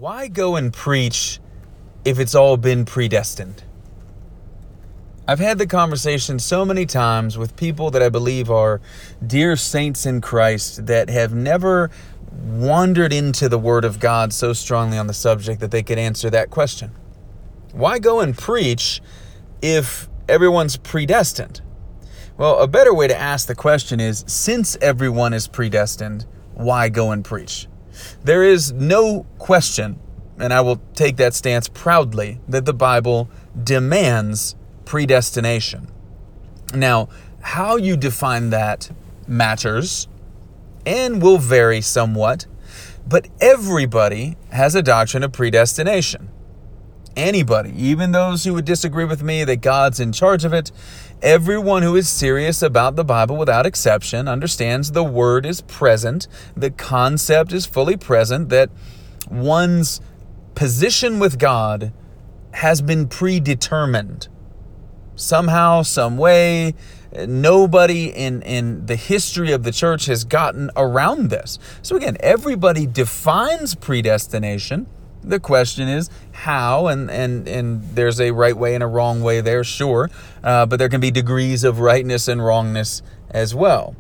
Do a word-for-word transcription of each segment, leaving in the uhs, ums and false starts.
Why go and preach if it's all been predestined? I've had the conversation so many times with people that I believe are dear saints in Christ that have never wandered into the Word of God so strongly on the subject that they could answer that question. Why go and preach if everyone's predestined? Well, a better way to ask the question is, since everyone is predestined, why go and preach? There is no question, and I will take that stance proudly, that the Bible demands predestination. Now, how you define that matters and will vary somewhat, but everybody has a doctrine of predestination. Anybody, even those who would disagree with me that God's in charge of it, everyone who is serious about the Bible without exception understands the word is present, the concept is fully present, that one's position with God has been predetermined. Somehow, some way, nobody in, in the history of the church has gotten around this. So again, everybody defines predestination. The question is how, and, and, and there's a right way and a wrong way there, sure, uh, but there can be degrees of rightness and wrongness as well.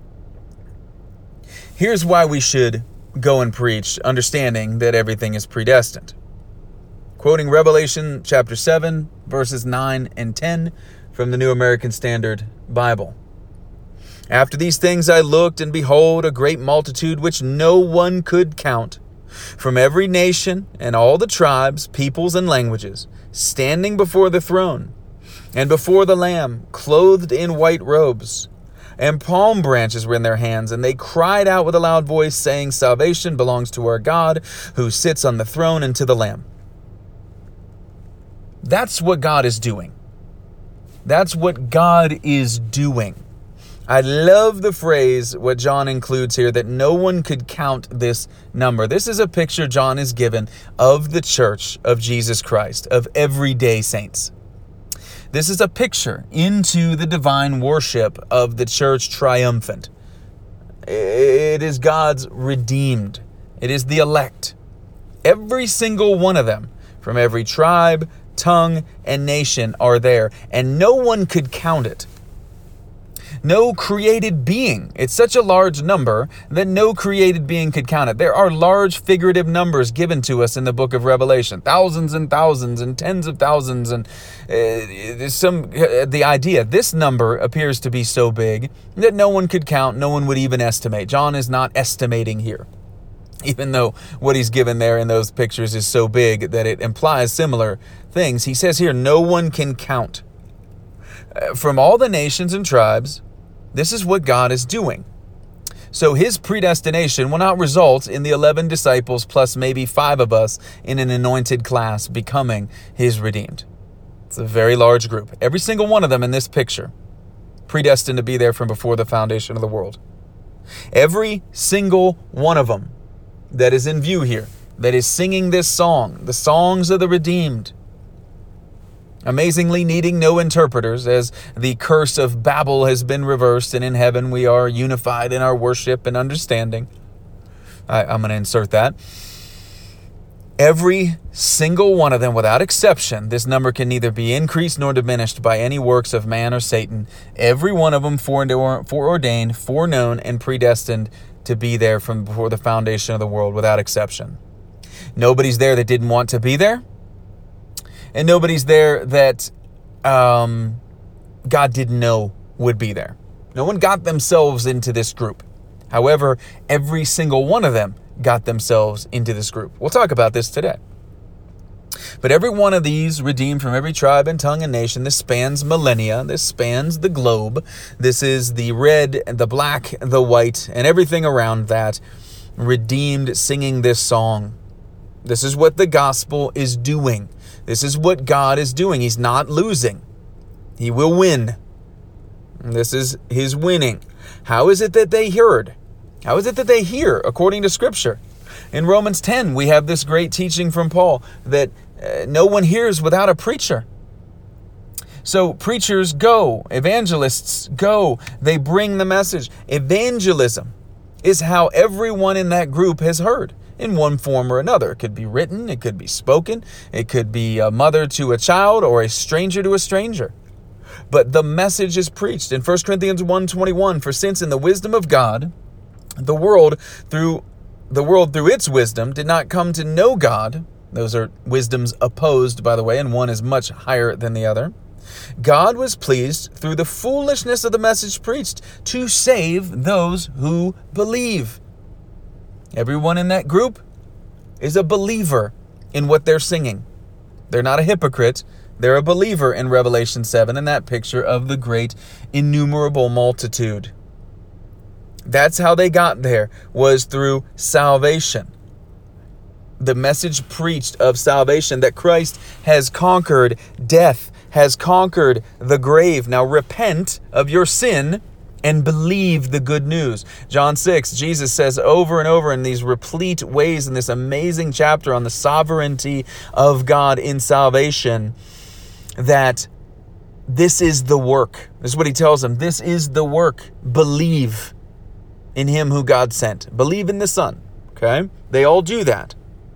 Here's why we should go and preach, understanding that everything is predestined. Quoting Revelation chapter seven, verses nine and ten from the New American Standard Bible. After these things I looked, and behold, a great multitude which no one could count, from every nation and all the tribes, peoples, and languages, standing before the throne and before the Lamb, clothed in white robes, and palm branches were in their hands, and they cried out with a loud voice, saying, Salvation belongs to our God, who sits on the throne, and to the Lamb. That's what God is doing. That's what God is doing. I love the phrase, what John includes here, that no one could count this number. This is a picture John is given of the church of Jesus Christ, of everyday saints. This is a picture into the divine worship of the church triumphant. It is God's redeemed. It is the elect. Every single one of them, from every tribe, tongue, and nation are there, and no one could count it. No created being. It's such a large number that no created being could count it. There are large figurative numbers given to us in the book of Revelation. Thousands and thousands and tens of thousands. And uh, some uh, the idea, this number appears to be so big that no one could count, no one would even estimate. John is not estimating here, even though what he's given there in those pictures is so big that it implies similar things. He says here, no one can count. Uh, from all the nations and tribes, this is what God is doing. So his predestination will not result in the eleven disciples plus maybe five of us in an anointed class becoming his redeemed. It's a very large group. Every single one of them in this picture, predestined to be there from before the foundation of the world. Every single one of them that is in view here, that is singing this song, the songs of the redeemed, amazingly needing no interpreters, as the curse of Babel has been reversed, and in heaven we are unified in our worship and understanding. I, I'm going to insert that. Every single one of them, without exception, this number can neither be increased nor diminished by any works of man or Satan. Every one of them foreordained, foreknown, and predestined to be there from before the foundation of the world, without exception. Nobody's there that didn't want to be there. And nobody's there that um, God didn't know would be there. No one got themselves into this group. However, every single one of them got themselves into this group. We'll talk about this today. But every one of these redeemed from every tribe and tongue and nation, this spans millennia, this spans the globe. This is the red, the black, the white, and everything around that, redeemed singing this song. This is what the gospel is doing. This is what God is doing. He's not losing. He will win. This is his winning. How is it that they heard? How is it that they hear according to Scripture? In Romans ten, we have this great teaching from Paul that uh, no one hears without a preacher. So preachers go, evangelists go, they bring the message. Evangelism is how everyone in that group has heard. in one form or another. It could be written, it could be spoken, it could be a mother to a child or a stranger to a stranger. But the message is preached. In First Corinthians one twenty-one, for since in the wisdom of God, the world through the world through its wisdom did not come to know God. Those are wisdoms opposed, by the way, and one is much higher than the other. God was pleased through the foolishness of the message preached to save those who believe. Everyone in that group is a believer in what they're singing. They're not a hypocrite. They're a believer in Revelation seven and that picture of the great innumerable multitude. That's how they got there, was through salvation. The message preached of salvation, that Christ has conquered death, has conquered the grave. Now repent of your sin and believe the good news. John six, Jesus says over and over in these replete ways in this amazing chapter on the sovereignty of God in salvation, that this is the work. This is what he tells them. This is the work. Believe in him who God sent. Believe in the Son. Okay? They all do that.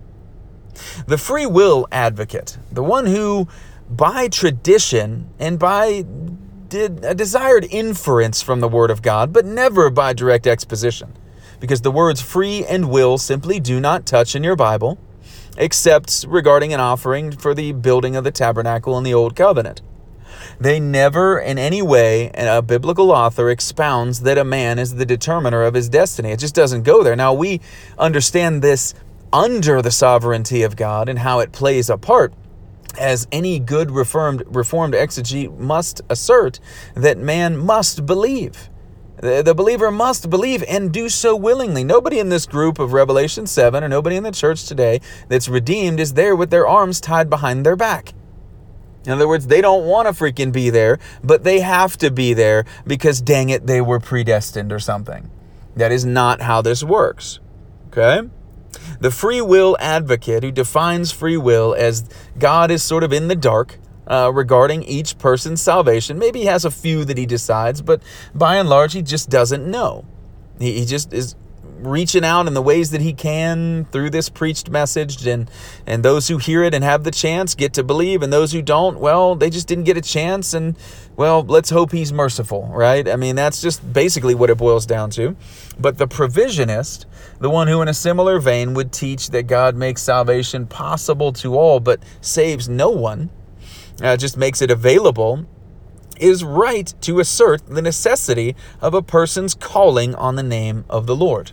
The free will advocate, the one who by tradition and by did a desired inference from the Word of God, but never by direct exposition, because the words free and will simply do not touch in your Bible, except regarding an offering for the building of the tabernacle in the Old Covenant. They never in any way, a biblical author expounds that a man is the determiner of his destiny. It just doesn't go there. Now, we understand this under the sovereignty of God and how it plays a part, as any good reformed reformed exegete must assert, that man must believe. The, the believer must believe and do so willingly. Nobody in this group of Revelation seven, or nobody in the church today that's redeemed, is there with their arms tied behind their back. In other words, they don't want to freaking be there, but they have to be there because, dang it, they were predestined or something. That is not how this works. Okay? The free will advocate, who defines free will as God is sort of in the dark uh, regarding each person's salvation. Maybe he has a few that he decides, but by and large, he just doesn't know. He, he just is reaching out in the ways that he can through this preached message, and and those who hear it and have the chance get to believe, and those who don't, well, they just didn't get a chance, and well, let's hope he's merciful, right? I mean, that's just basically what it boils down to. But the provisionist, the one who in a similar vein would teach that God makes salvation possible to all but saves no one, uh, just makes it available, is right to assert the necessity of a person's calling on the name of the Lord.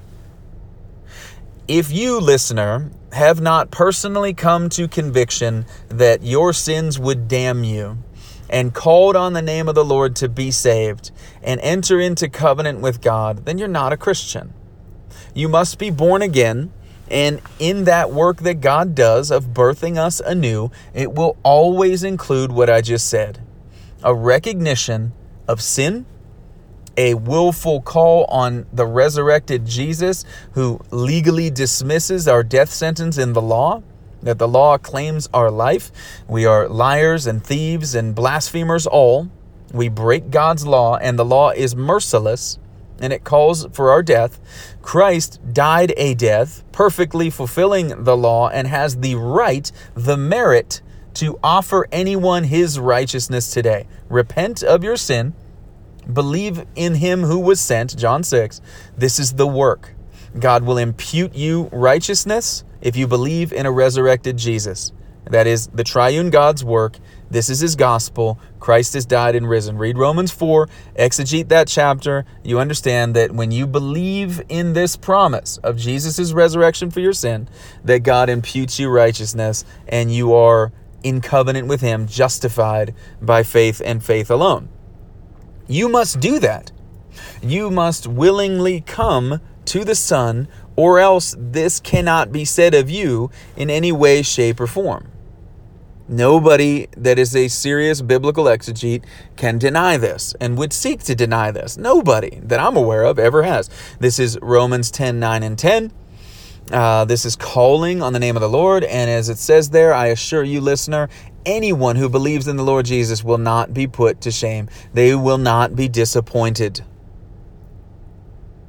If you, listener, have not personally come to conviction that your sins would damn you, and called on the name of the Lord to be saved and enter into covenant with God, then you're not a Christian. You must be born again, and in that work that God does of birthing us anew, it will always include what I just said: a recognition of sin, a willful call on the resurrected Jesus, who legally dismisses our death sentence in the law, that the law claims our life. We are liars and thieves and blasphemers all. We break God's law, and the law is merciless, and it calls for our death. Christ died a death, perfectly fulfilling the law, and has the right, the merit, to offer anyone his righteousness today. Repent of your sin. Believe in him who was sent, John six. This is the work. God will impute you righteousness if you believe in a resurrected Jesus. That is the triune God's work. This is his gospel. Christ has died and risen. Read Romans four, exegete that chapter. You understand that when you believe in this promise of Jesus' resurrection for your sin, that God imputes you righteousness, and you are in covenant with him, justified by faith and faith alone. You must do that. You must willingly come to the Son, or else this cannot be said of you in any way, shape, or form. Nobody that is a serious biblical exegete can deny this and would seek to deny this. Nobody that I'm aware of ever has. This is Romans ten, nine, and ten. Uh, this is calling on the name of the Lord. And as it says there, I assure you, listener, anyone who believes in the Lord Jesus will not be put to shame. They will not be disappointed.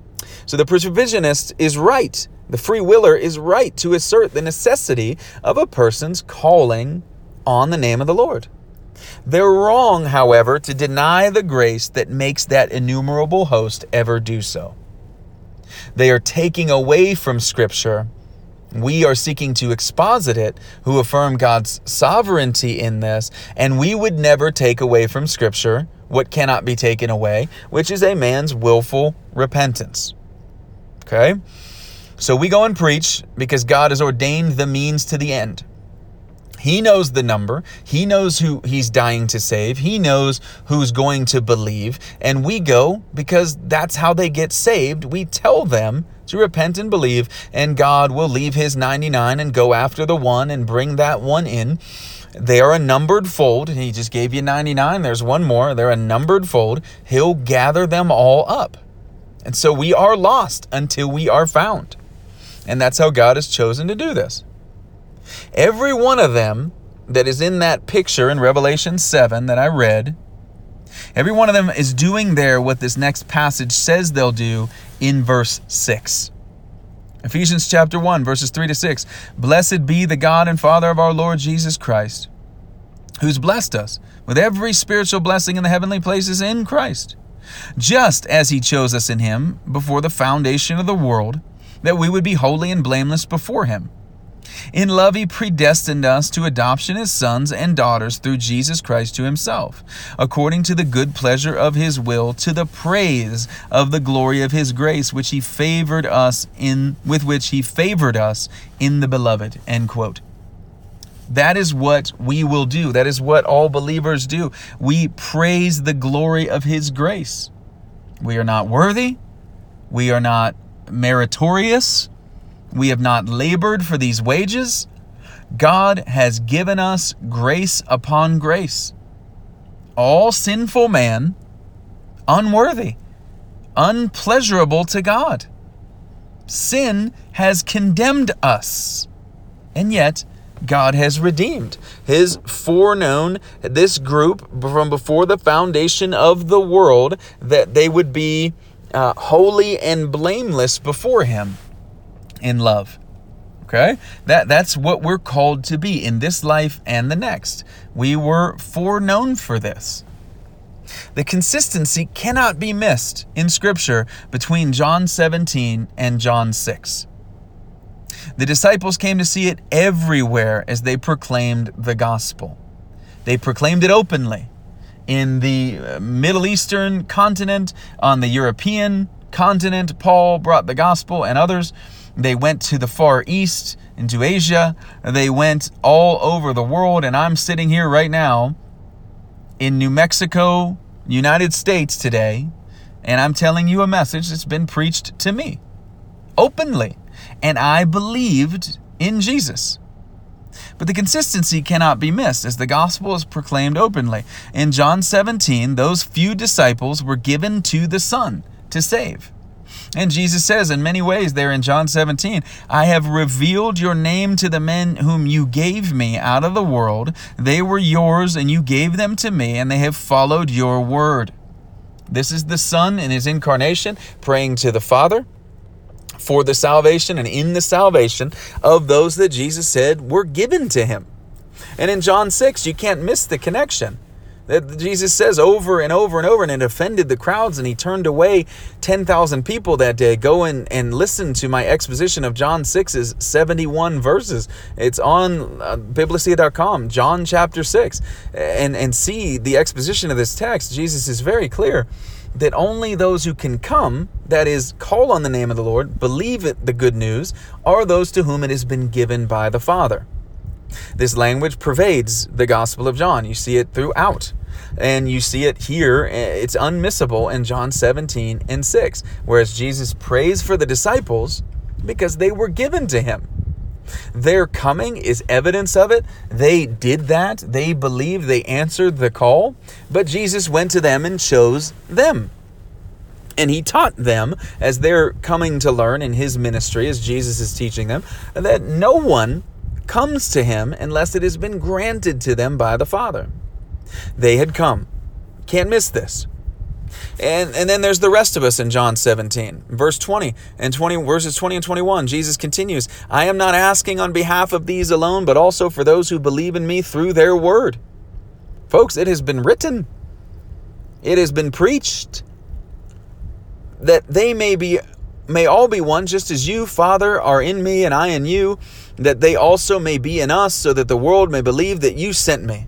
So the provisionist is right. The free willer is right to assert the necessity of a person's calling on the name of the Lord. They're wrong, however, to deny the grace that makes that innumerable host ever do so. They are taking away from Scripture. We are seeking to exposit it, who affirm God's sovereignty in this, and we would never take away from Scripture what cannot be taken away, which is a man's willful repentance. Okay? So we go and preach because God has ordained the means to the end. He knows the number. He knows who he's dying to save. He knows who's going to believe. And we go because that's how they get saved. We tell them to repent and believe, and God will leave his ninety-nine and go after the one and bring that one in. They are a numbered fold. He just gave you ninety-nine. There's one more. They're a numbered fold. He'll gather them all up. And so we are lost until we are found. And that's how God has chosen to do this. Every one of them that is in that picture in Revelation seven that I read, every one of them is doing there what this next passage says they'll do in verse six. Ephesians chapter one, verses three to six. Blessed be the God and Father of our Lord Jesus Christ, who's blessed us with every spiritual blessing in the heavenly places in Christ, just as he chose us in him before the foundation of the world, that we would be holy and blameless before him. In love, he predestined us to adoption as sons and daughters through Jesus Christ to himself, according to the good pleasure of his will, to the praise of the glory of his grace, which he favored us in, with which he favored us in the beloved. End quote. That is what we will do. That is what all believers do. We praise the glory of his grace. We are not worthy. We are not meritorious. We have not labored for these wages. God has given us grace upon grace. All sinful man, unworthy, unpleasurable to God. Sin has condemned us. And yet, God has redeemed his foreknown, this group from before the foundation of the world, that they would be uh, holy and blameless before him. In love. Okay? That that's what we're called to be in this life and the next. We were foreknown for this. The consistency cannot be missed in Scripture between John seventeen and John six. The disciples came to see it everywhere as they proclaimed the gospel. They proclaimed it openly in the Middle Eastern continent, on the European continent. Paul brought the gospel, and others. They went to the Far East, into Asia. They went all over the world. And I'm sitting here right now in New Mexico, United States today. And I'm telling you a message that's been preached to me openly. And I believed in Jesus. But the consistency cannot be missed as the gospel is proclaimed openly. In John seventeen, those few disciples were given to the Son to save. And Jesus says in many ways there in John seventeen, I have revealed your name to the men whom you gave me out of the world. They were yours, and you gave them to me, and they have followed your word. This is the Son in his incarnation praying to the Father for the salvation and in the salvation of those that Jesus said were given to him. And in John six, you can't miss the connection. That Jesus says over and over and over, and it offended the crowds, and he turned away ten thousand people that day. Go in and listen to my exposition of John six's seventy-one verses. It's on uh, Biblicity dot com, John chapter six, and, and see the exposition of this text. Jesus is very clear that only those who can come, that is, call on the name of the Lord, believe it, the good news, are those to whom it has been given by the Father. This language pervades the Gospel of John. You see it throughout. And you see it here. It's unmissable in John seventeen and six. Whereas Jesus prays for the disciples because they were given to him. Their coming is evidence of it. They did that. They believed. They answered the call. But Jesus went to them and chose them. And he taught them as they're coming to learn in his ministry, as Jesus is teaching them, that no one comes to him unless it has been granted to them by the Father. They had come. Can't miss this. And and then there's the rest of us in John seventeen, verse twenty and twenty, verses twenty and twenty-one. Jesus continues, I am not asking on behalf of these alone, but also for those who believe in me through their word. Folks, it has been written, it has been preached, that they may be, may all be one, just as you, Father, are in me and I in you, that they also may be in us, so that the world may believe that you sent me.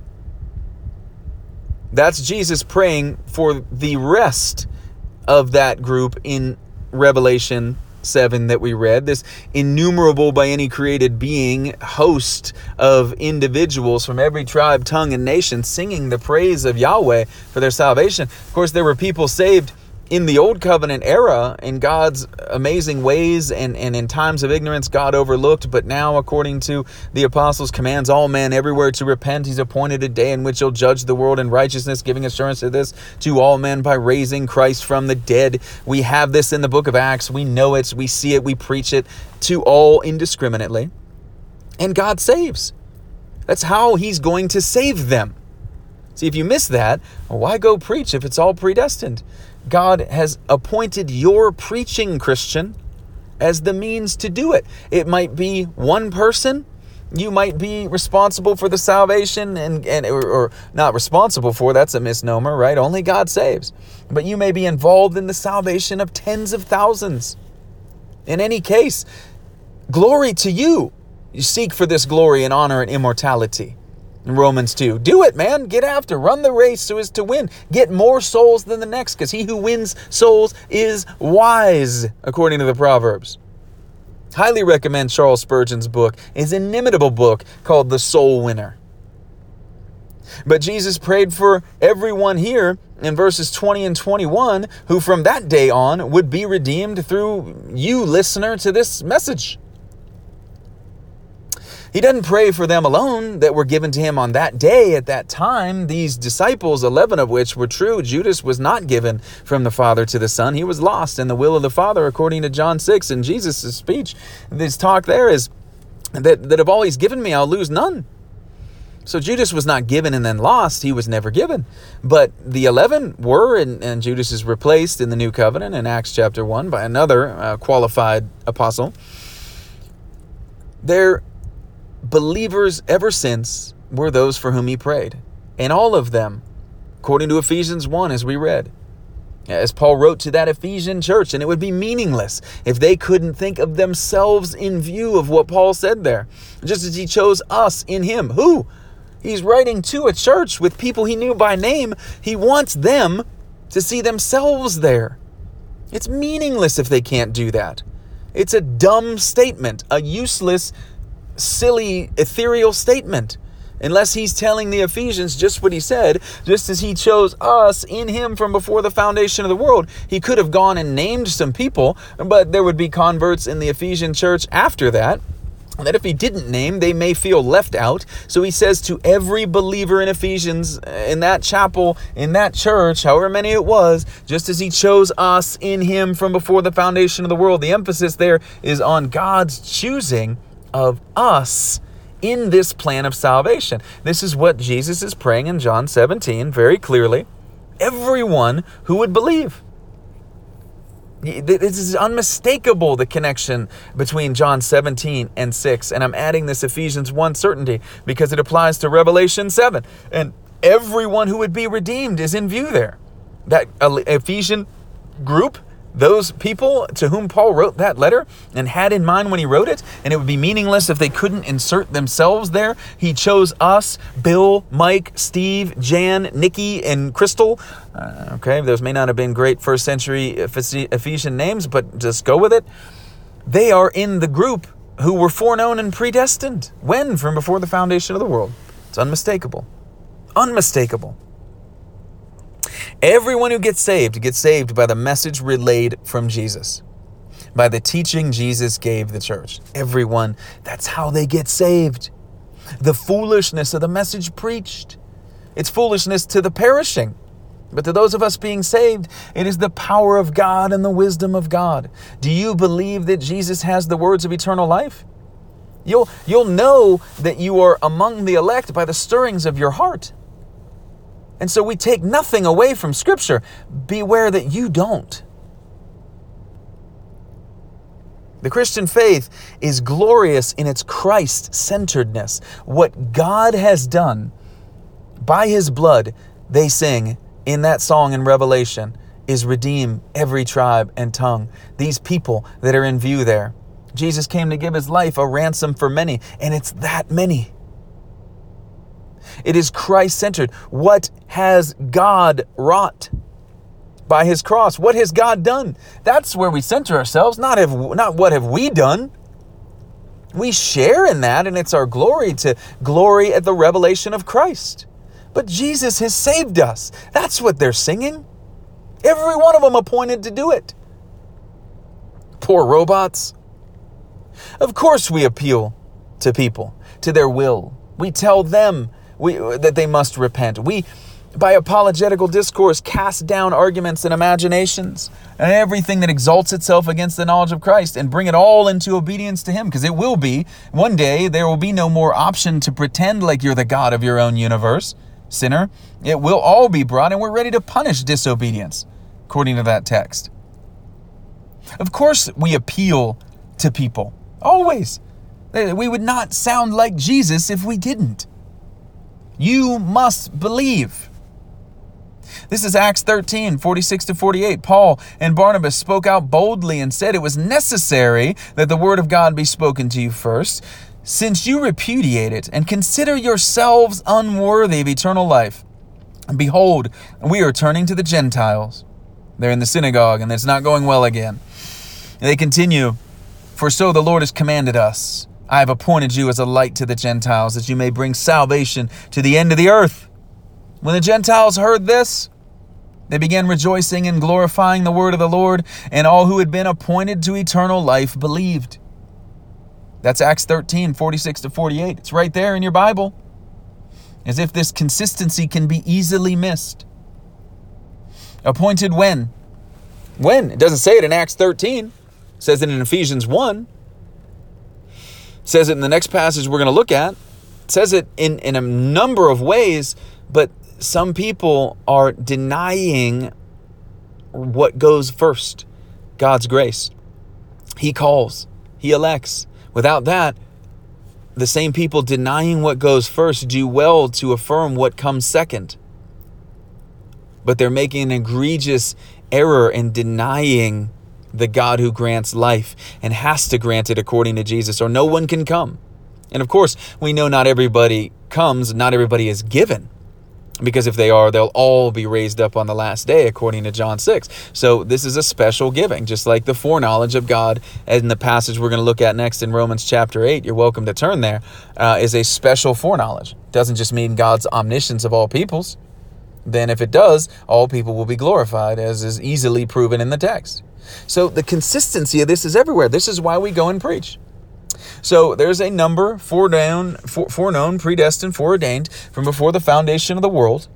That's Jesus praying for the rest of that group in Revelation seven that we read, this innumerable by any created being host of individuals from every tribe, tongue, and nation singing the praise of Yahweh for their salvation. Of course, there were people saved in the Old Covenant era in God's amazing ways, and, and in times of ignorance God overlooked, but now according to the apostles commands all men everywhere to repent. He's appointed a day in which he'll judge the world in righteousness, giving assurance of this to all men by raising Christ from the dead. We have this in the book of Acts. We know it, we see it, we preach it to all indiscriminately. And God saves. That's how he's going to save them. See, if you miss that, well, why go preach if it's all predestined? God has appointed your preaching, Christian, as the means to do it. It might be one person. You might be responsible for the salvation, and, and or, or not responsible for, that's a misnomer, right? Only God saves. But you may be involved in the salvation of tens of thousands. In any case, glory to you. You seek for this glory and honor and immortality. In Romans two, do it, man. Get after. Run the race so as to win. Get more souls than the next, because he who wins souls is wise, according to the Proverbs. Highly recommend Charles Spurgeon's book, his inimitable book called The Soul Winner. But Jesus prayed for everyone here in verses twenty and twenty-one, who from that day on would be redeemed through you, listener, to this message. He doesn't pray for them alone that were given to him on that day at that time. These disciples, eleven of which were true. Judas was not given from the Father to the Son. He was lost in the will of the Father, according to John six. And Jesus' speech, this talk there is that, that of all he's given me, I'll lose none. So Judas was not given and then lost. He was never given. But the eleven were, and, and Judas is replaced in the New Covenant in Acts chapter one by another uh, qualified apostle. They're believers ever since were those for whom he prayed. And all of them, according to Ephesians one, as we read, as Paul wrote to that Ephesian church, and it would be meaningless if they couldn't think of themselves in view of what Paul said there. Just as he chose us in him. Who? He's writing to a church with people he knew by name. He wants them to see themselves there. It's meaningless if they can't do that. It's a dumb statement, a useless, silly, ethereal statement, unless he's telling the Ephesians just what he said. Just as he chose us in him from before the foundation of the world. He could have gone and named some people, but there would be converts in the Ephesian church after that, that if he didn't name, they may feel left out. So he says to every believer in Ephesians, in that chapel, in that church, however many it was, just as he chose us in him from before the foundation of the world. The emphasis there is on God's choosing of us in this plan of salvation. This is what Jesus is praying in John seventeen very clearly. Everyone who would believe. This is unmistakable, the connection between John seventeen and six. And I'm adding this Ephesians one certainty because it applies to Revelation seven. And everyone who would be redeemed is in view there. That Ephesian group, those people to whom Paul wrote that letter and had in mind when he wrote it, and it would be meaningless if they couldn't insert themselves there. He chose us, Bill, Mike, Steve, Jan, Nikki, and Crystal. Uh, okay, those may not have been great first century Ephesian names, but just go with it. They are in the group who were foreknown and predestined. When? From before the foundation of the world. It's unmistakable. Unmistakable. Everyone who gets saved gets saved by the message relayed from Jesus, by the teaching Jesus gave the church. Everyone, that's how they get saved. The foolishness of the message preached. It's foolishness to the perishing, but to those of us being saved, it is the power of God and the wisdom of God. Do you believe that Jesus has the words of eternal life? You'll, you'll know that you are among the elect by the stirrings of your heart. And so we take nothing away from Scripture. Beware that you don't. The Christian faith is glorious in its Christ-centeredness. What God has done by His blood, they sing in that song in Revelation, is redeem every tribe and tongue. These people that are in view there. Jesus came to give His life a ransom for many, and it's that many. It is Christ-centered. What has God wrought by His cross? What has God done? That's where we center ourselves, not, have, not what have we done. We share in that, and it's our glory to glory at the revelation of Christ. But Jesus has saved us. That's what they're singing. Every one of them appointed to do it. Poor robots. Of course we appeal to people, to their will. We tell them we, that they must repent. We, by apologetical discourse, cast down arguments and imaginations and everything that exalts itself against the knowledge of Christ and bring it all into obedience to Him. Because it will be, one day, there will be no more option to pretend like you're the God of your own universe, sinner. It will all be brought, and we're ready to punish disobedience, according to that text. Of course, we appeal to people. Always. We would not sound like Jesus if we didn't. You must believe. This is Acts thirteen, forty-six to forty-eight. Paul and Barnabas spoke out boldly and said it was necessary that the word of God be spoken to you first, since you repudiate it and consider yourselves unworthy of eternal life. And behold, we are turning to the Gentiles. They're in the synagogue, and it's not going well again. And they continue, for so the Lord has commanded us. I have appointed you as a light to the Gentiles, that you may bring salvation to the end of the earth. When the Gentiles heard this, they began rejoicing and glorifying the word of the Lord, and all who had been appointed to eternal life believed. That's Acts thirteen, forty-six to forty-eight. It's right there in your Bible. As if this consistency can be easily missed. Appointed when? When? It doesn't say it in Acts thirteen. It says it in Ephesians one. It says it in the next passage we're going to look at. It says it in, in a number of ways, but some people are denying what goes first. God's grace. He calls. He elects. Without that, the same people denying what goes first do well to affirm what comes second. But they're making an egregious error in denying the God who grants life and has to grant it according to Jesus, or no one can come. And of course, we know not everybody comes, not everybody is given. Because if they are, they'll all be raised up on the last day, according to John six. So this is a special giving, just like the foreknowledge of God in the passage we're going to look at next in Romans chapter eight. You're welcome to turn there. Uh, is a special foreknowledge. Doesn't just mean God's omniscience of all peoples. Then if it does, all people will be glorified, as is easily proven in the text. So the consistency of this is everywhere. This is why we go and preach. So there's a number foreknown, foreknown, predestined, foreordained from before the foundation of the world.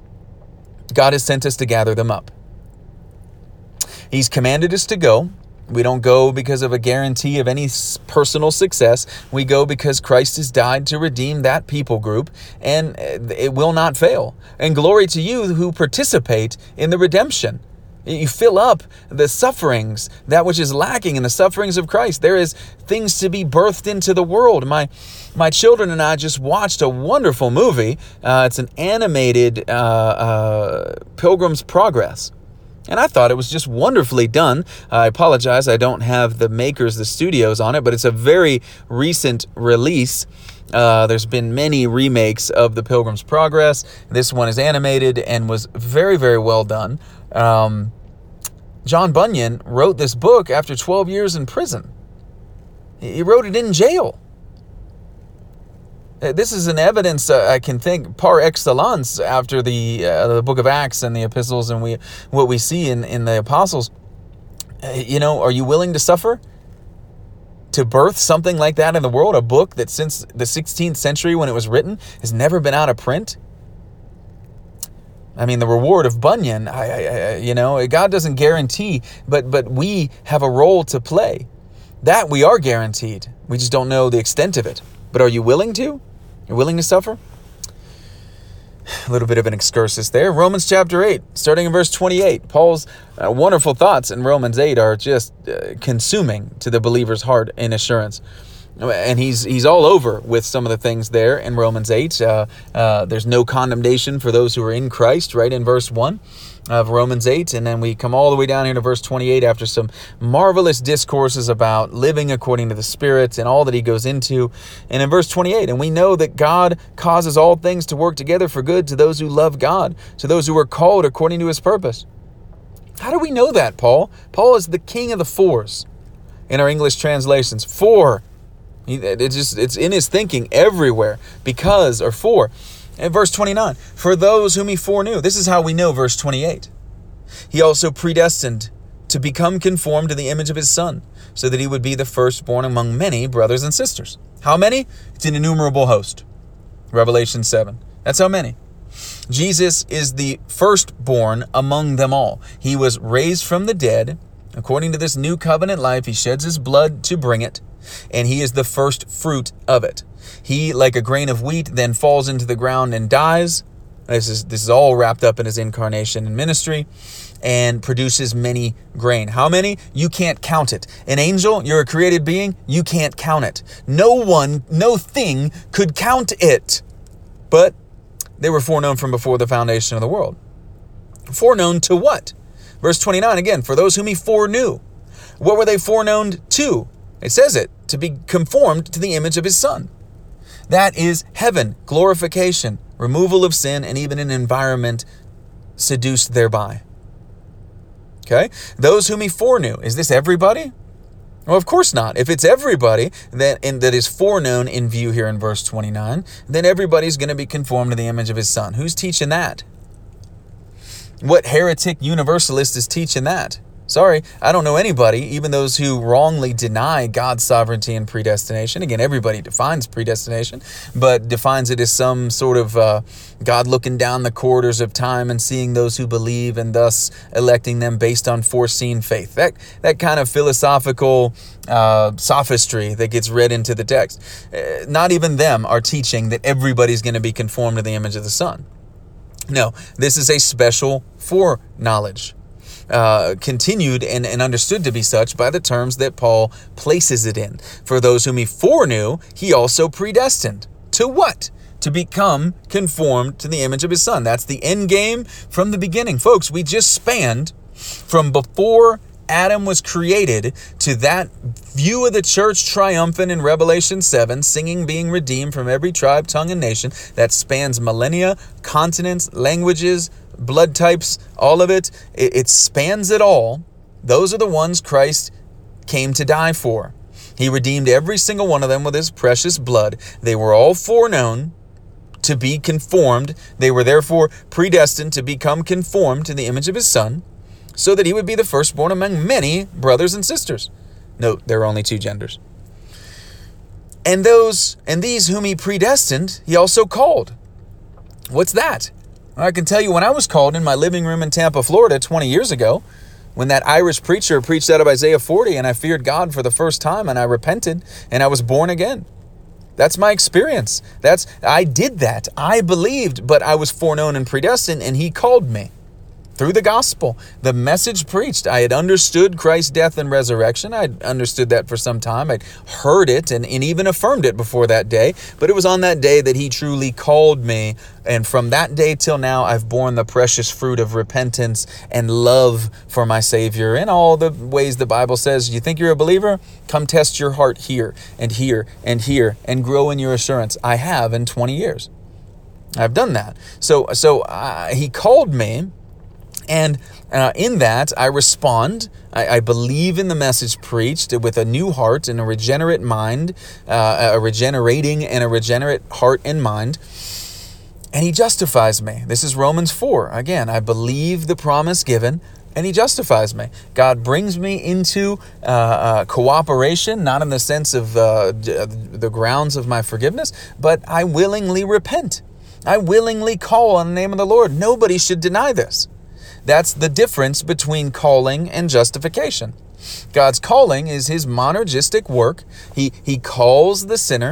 God has sent us to gather them up. He's commanded us to go. We don't go because of a guarantee of any personal success. We go because Christ has died to redeem that people group, and it will not fail. And glory to you who participate in the redemption. You fill up the sufferings, that which is lacking in the sufferings of Christ. There is things to be birthed into the world. My my children and I just watched a wonderful movie. Uh, it's an animated uh, uh, Pilgrim's Progress. And I thought it was just wonderfully done. I apologize, I don't have the makers, the studios on it, but it's a very recent release. Uh, there's been many remakes of the Pilgrim's Progress. This one is animated and was very, very well done. Um, John Bunyan wrote this book after twelve years in prison. He wrote it in jail. This is an evidence, uh, I can think, par excellence after the uh, the book of Acts and the epistles and we what we see in, in the apostles. Uh, you know, are you willing to suffer to birth something like that in the world? A book that since the sixteenth century when it was written has never been out of print? I mean, the reward of Bunyan, I, I, I, you know, God doesn't guarantee, but but we have a role to play. That we are guaranteed. We just don't know the extent of it. But are you willing to? You're willing to suffer? A little bit of an excursus there. Romans chapter eight, starting in verse twenty-eight. Paul's uh, wonderful thoughts in Romans eight are just uh, consuming to the believer's heart in assurance. And he's he's all over with some of the things there in Romans eight. Uh, uh, there's no condemnation for those who are in Christ, right in verse one of Romans eight. And then we come all the way down here to verse twenty-eight after some marvelous discourses about living according to the Spirit and all that he goes into. And in verse twenty-eight, and we know that God causes all things to work together for good to those who love God, to those who are called according to his purpose. How do we know that, Paul? Paul is the king of the fours in our English translations. For. It's just, it's in his thinking everywhere. Because, or for. And verse twenty-nine, for those whom he foreknew. This is how we know verse twenty-eight. He also predestined to become conformed to the image of his Son, so that he would be the firstborn among many brothers and sisters. How many? It's an innumerable host. Revelation seven. That's how many. Jesus is the firstborn among them all. He was raised from the dead. According to this new covenant life, he sheds his blood to bring it, and he is the first fruit of it. He, like a grain of wheat, then falls into the ground and dies. This is this is all wrapped up in his incarnation and ministry, and produces many grain. How many? You can't count it. An angel, you're a created being, you can't count it. No one, no thing could count it. But they were foreknown from before the foundation of the world. Foreknown to what? Verse twenty-nine again, for those whom he foreknew. What were they foreknown to? It says it, to be conformed to the image of his Son. That is heaven, glorification, removal of sin, and even an environment seduced thereby. Okay? Those whom he foreknew. Is this everybody? Well, of course not. If it's everybody that, and that is foreknown in view here in verse twenty-nine, then everybody's going to be conformed to the image of his Son. Who's teaching that? What heretic universalist is teaching that? Sorry, I don't know anybody, even those who wrongly deny God's sovereignty and predestination. Again, everybody defines predestination, but defines it as some sort of uh, God looking down the corridors of time and seeing those who believe and thus electing them based on foreseen faith. That that kind of philosophical uh, sophistry that gets read into the text. Uh, not even them are teaching that everybody's going to be conformed to the image of the Son. No, this is a special foreknowledge. Uh, continued and, and understood to be such by the terms that Paul places it in. For those whom he foreknew, he also predestined. To what? To become conformed to the image of his Son. That's the end game from the beginning. Folks, we just spanned from before Adam was created to that view of the church triumphant in Revelation seven, singing being redeemed from every tribe, tongue, and nation. That spans millennia, continents, languages, blood types, all of it. it. It spans it all. Those are the ones Christ came to die for. He redeemed every single one of them with his precious blood. They were all foreknown to be conformed. They were therefore predestined to become conformed to the image of his Son, so that he would be the firstborn among many brothers and sisters. Note, there are only two genders. And those and these whom he predestined, he also called. What's that? I can tell you, when I was called in my living room in Tampa, Florida twenty years ago, when that Irish preacher preached out of Isaiah forty and I feared God for the first time and I repented and I was born again. That's my experience. That's I did that. I believed, but I was foreknown and predestined, and he called me. Through the gospel, the message preached. I had understood Christ's death and resurrection. I'd understood that for some time. I'd heard it and, and even affirmed it before that day. But it was on that day that he truly called me. And from that day till now, I've borne the precious fruit of repentance and love for my Savior in all the ways the Bible says. You think you're a believer? Come test your heart here and here and here and grow in your assurance. I have in twenty years. I've done that. So, so uh, he called me. And uh, in that, I respond. I, I believe in the message preached with a new heart and a regenerate mind, uh, a regenerating and a regenerate heart and mind. And he justifies me. This is Romans four. Again, I believe the promise given, and he justifies me. God brings me into uh, uh, cooperation, not in the sense of uh, the grounds of my forgiveness, but I willingly repent. I willingly call on the name of the Lord. Nobody should deny this. That's the difference between calling and justification. God's calling is his monergistic work. He, he calls the sinner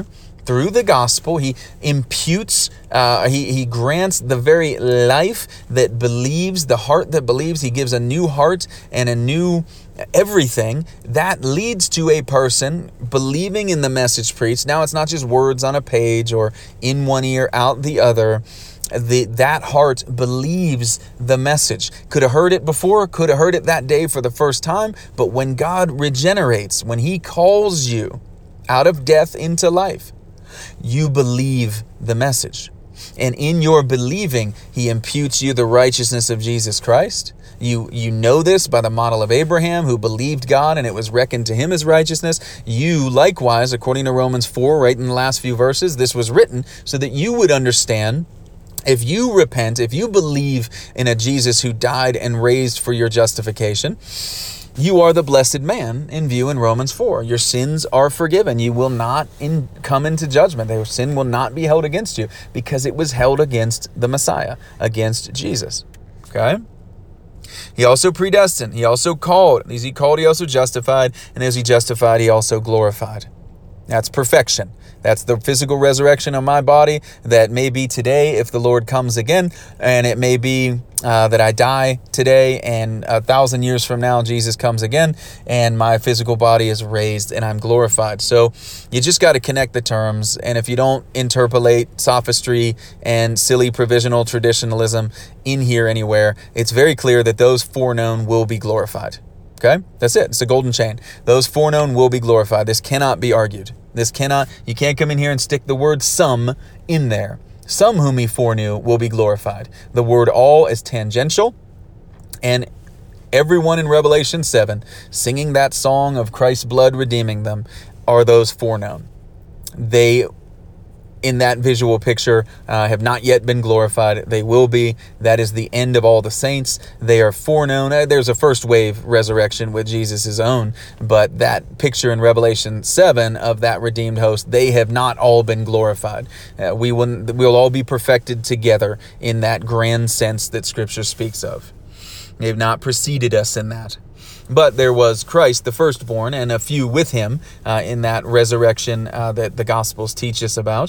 through the gospel. He imputes, uh, he, he grants the very life that believes, the heart that believes. He gives a new heart and a new everything that leads to a person believing in the message preached. Now it's not just words on a page or in one ear, out the other. The, that heart believes the message. Could have heard it before, could have heard it that day for the first time, but when God regenerates, when he calls you out of death into life, you believe the message. And in your believing, he imputes you the righteousness of Jesus Christ. You you know this by the model of Abraham, who believed God and it was reckoned to him as righteousness. You likewise, according to Romans four, right in the last few verses, this was written so that you would understand. If you repent, if you believe in a Jesus who died and raised for your justification, you are the blessed man in view in Romans four. Your sins are forgiven. You will not in, come into judgment. Their sin will not be held against you because it was held against the Messiah, against Jesus. Okay? He also predestined. He also called. As he called, he also justified. And as he justified, he also glorified. That's perfection. That's the physical resurrection of my body that may be today if the Lord comes again. And it may be uh, that I die today and a thousand years from now, Jesus comes again and my physical body is raised and I'm glorified. So you just got to connect the terms. And if you don't interpolate sophistry and silly provisional traditionalism in here anywhere, it's very clear that those foreknown will be glorified. Okay, that's it. It's a golden chain. Those foreknown will be glorified. This cannot be argued. This cannot, you can't come in here and stick the word some in there. Some whom he foreknew will be glorified. The word all is tangential. And everyone in Revelation seven singing that song of Christ's blood redeeming them are those foreknown. They, in that visual picture, uh, have not yet been glorified. They will be. That is the end of all the saints. They are foreknown. Uh, there's a first wave resurrection with Jesus' own, but that picture in Revelation seven of that redeemed host, they have not all been glorified. Uh, we will we'll all be perfected together in that grand sense that Scripture speaks of. They have not preceded us in that. But there was Christ, the firstborn, and a few with him uh, in that resurrection uh, that the Gospels teach us about.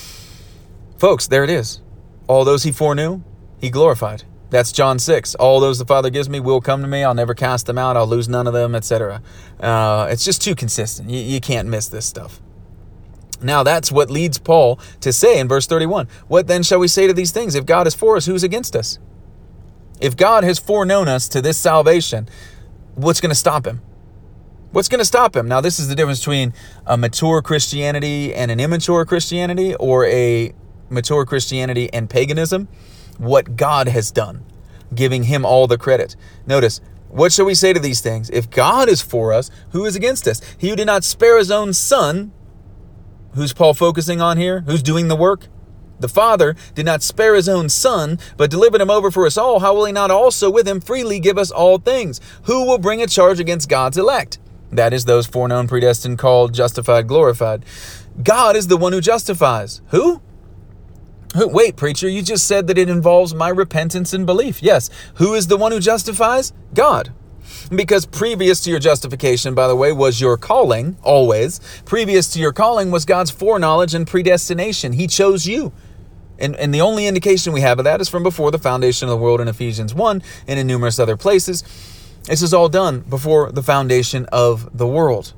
Folks, there it is. All those he foreknew, he glorified. That's John six. All those the Father gives me will come to me. I'll never cast them out. I'll lose none of them, et cetera. Uh, it's just too consistent. You, you can't miss this stuff. Now, that's what leads Paul to say in verse thirty-one, what then shall we say to these things? If God is for us, who's against us? If God has foreknown us to this salvation, what's going to stop him? What's going to stop him? Now, this is the difference between a mature Christianity and an immature Christianity, or a mature Christianity and paganism. What God has done, giving him all the credit. Notice, what shall we say to these things? If God is for us, who is against us? He who did not spare his own son. Who's Paul focusing on here? Who's doing the work? The Father did not spare his own son, but delivered him over for us all. How will he not also with him freely give us all things? Who will bring a charge against God's elect? That is those foreknown, predestined, called, justified, glorified. God is the one who justifies. Who? Who? Wait, preacher, you just said that it involves my repentance and belief. Yes. Who is the one who justifies? God. Because previous to your justification, by the way, was your calling, always. Previous to your calling was God's foreknowledge and predestination. He chose you. And, and the only indication we have of that is from before the foundation of the world in Ephesians one and in numerous other places. This is all done before the foundation of the world.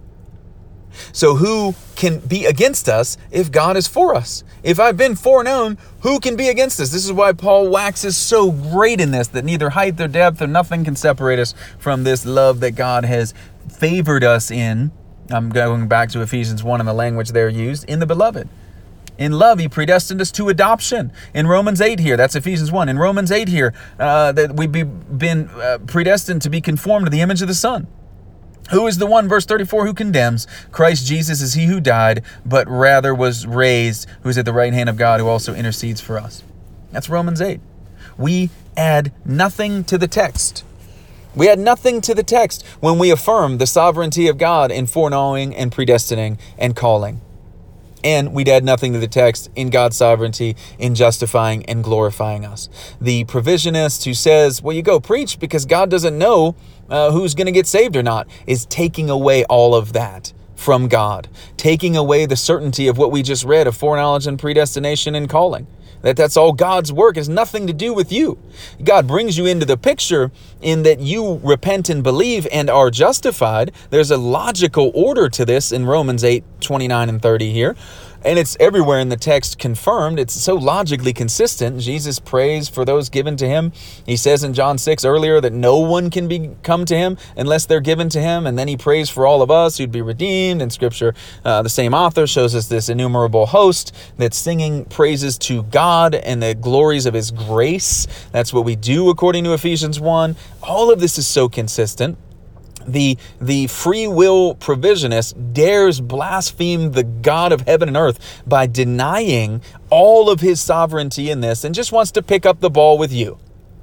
So who can be against us if God is for us? If I've been foreknown, who can be against us? This is why Paul waxes so great in this, that neither height or depth or nothing can separate us from this love that God has favored us in. I'm going back to Ephesians one and the language there used, in the beloved. In love, he predestined us to adoption. In Romans eight here, that's Ephesians one. In Romans eight here, uh, that we've be, been uh, predestined to be conformed to the image of the Son. Who is the one, verse thirty-four, who condemns? Christ Jesus is he who died, but rather was raised, who is at the right hand of God, who also intercedes for us. That's Romans eight. We add nothing to the text. We add nothing to the text when we affirm the sovereignty of God in foreknowing and predestining and calling. And we'd add nothing to the text in God's sovereignty in justifying and glorifying us. The provisionist who says, well, you go preach because God doesn't know uh, who's going to get saved or not, is taking away all of that from God, taking away the certainty of what we just read of foreknowledge and predestination and calling. That that's all God's work. It has nothing to do with you. God brings you into the picture in that you repent and believe and are justified. There's a logical order to this in Romans eight, twenty-nine and thirty here. And it's everywhere in the text confirmed. It's so logically consistent. Jesus prays for those given to him. He says in John six earlier that no one can be come to him unless they're given to him. And then he prays for all of us who'd be redeemed. In Scripture, uh, the same author shows us this innumerable host that's singing praises to God and the glories of his grace. That's what we do according to Ephesians one. All of this is so consistent. The, the free will provisionist dares blaspheme the God of heaven and earth by denying all of his sovereignty in this and just wants to pick up the ball with you.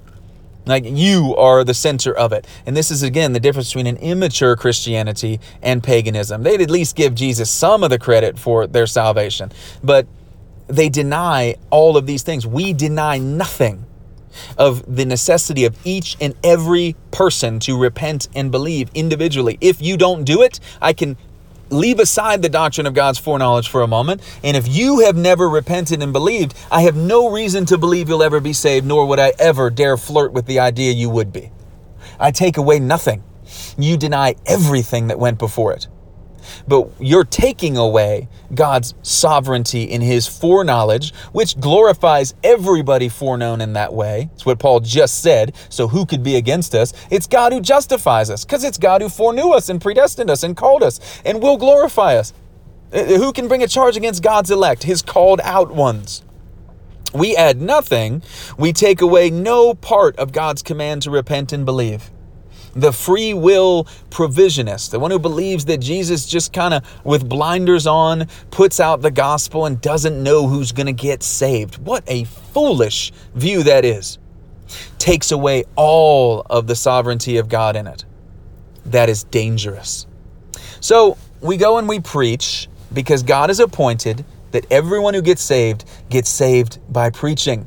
Like you are the center of it. And this is, again, the difference between an immature Christianity and paganism. They'd at least give Jesus some of the credit for their salvation, but they deny all of these things. We deny nothing of the necessity of each and every person to repent and believe individually. If you don't do it, I can leave aside the doctrine of God's foreknowledge for a moment. And if you have never repented and believed, I have no reason to believe you'll ever be saved, nor would I ever dare flirt with the idea you would be. I take away nothing. You deny everything that went before it. But you're taking away God's sovereignty in his foreknowledge, which glorifies everybody foreknown in that way. It's what Paul just said. So who could be against us? It's God who justifies us, because it's God who foreknew us and predestined us and called us and will glorify us. Who can bring a charge against God's elect, his called out ones? We add nothing. We take away no part of God's command to repent and believe. The free will provisionist, the one who believes that Jesus just kind of with blinders on puts out the gospel and doesn't know who's going to get saved. What a foolish view that is. Takes away all of the sovereignty of God in it. That is dangerous. So we go and we preach because God has appointed that everyone who gets saved gets saved by preaching.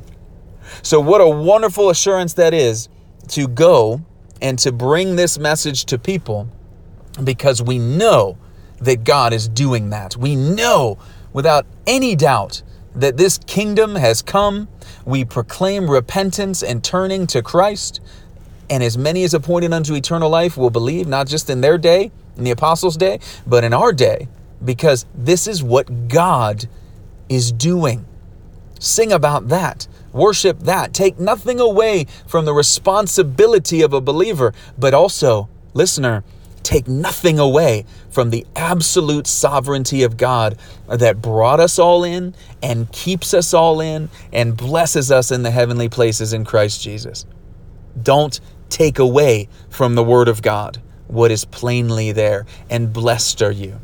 So what a wonderful assurance that is to go and to bring this message to people, because we know that God is doing that. We know without any doubt that this kingdom has come. We proclaim repentance and turning to Christ, and as many as appointed unto eternal life will believe, not just in their day, in the apostles' day, but in our day, because this is what God is doing. Sing about that. Worship that. Take nothing away from the responsibility of a believer, but also, listener, take nothing away from the absolute sovereignty of God that brought us all in and keeps us all in and blesses us in the heavenly places in Christ Jesus. Don't take away from the Word of God what is plainly there, and blessed are you.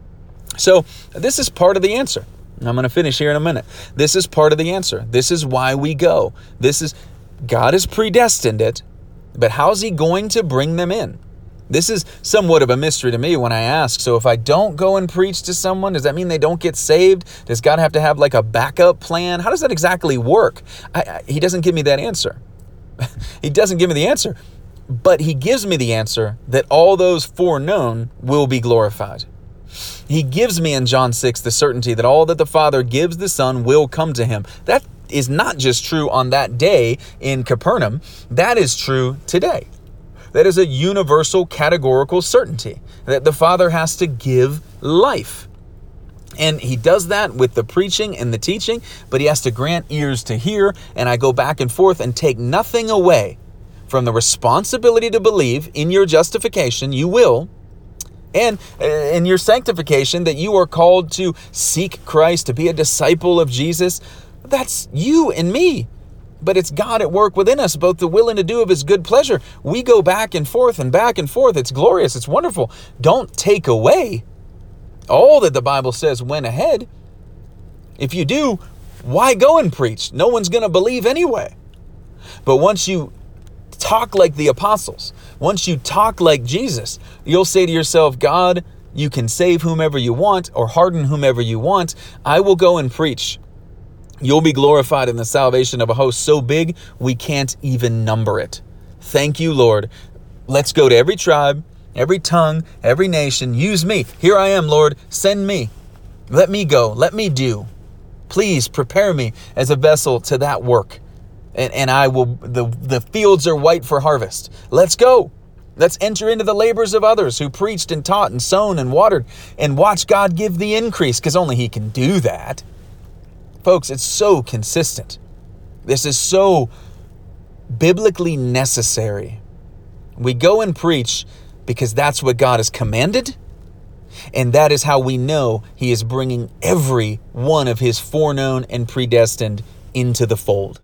So this is part of the answer. I'm going to finish here in a minute. This is part of the answer. This is why we go. This is, God has predestined it, but how's he going to bring them in? This is somewhat of a mystery to me when I ask. So if I don't go and preach to someone, does that mean they don't get saved? Does God have to have like a backup plan? How does that exactly work? I, I, he doesn't give me that answer. He doesn't give me the answer, but he gives me the answer that all those foreknown will be glorified. He gives me in John six the certainty that all that the Father gives the Son will come to him. That is not just true on that day in Capernaum. That is true today. That is a universal categorical certainty that the Father has to give life. And he does that with the preaching and the teaching, but he has to grant ears to hear. And I go back and forth and take nothing away from the responsibility to believe in your justification. You will. And in your sanctification, that you are called to seek Christ, to be a disciple of Jesus. That's you and me. But it's God at work within us, both the will and to do of his good pleasure. We go back and forth and back and forth. It's glorious. It's wonderful. Don't take away all that the Bible says went ahead. If you do, why go and preach? No one's going to believe anyway. But once you talk like the apostles, once you talk like Jesus, you'll say to yourself, God, you can save whomever you want or harden whomever you want. I will go and preach. You'll be glorified in the salvation of a host so big we can't even number it. Thank you, Lord. Let's go to every tribe, Every tongue, every nation, use me. Here I am, Lord, send me. Let me go, let me do. Please prepare me as a vessel to that work. And, and I will, the, the fields are white for harvest. Let's go. Let's enter into the labors of others who preached and taught and sown and watered, and watch God give the increase, because only He can do that. Folks, it's so consistent. This is so biblically necessary. We go and preach because that's what God has commanded, and that is how we know He is bringing every one of His foreknown and predestined into the fold.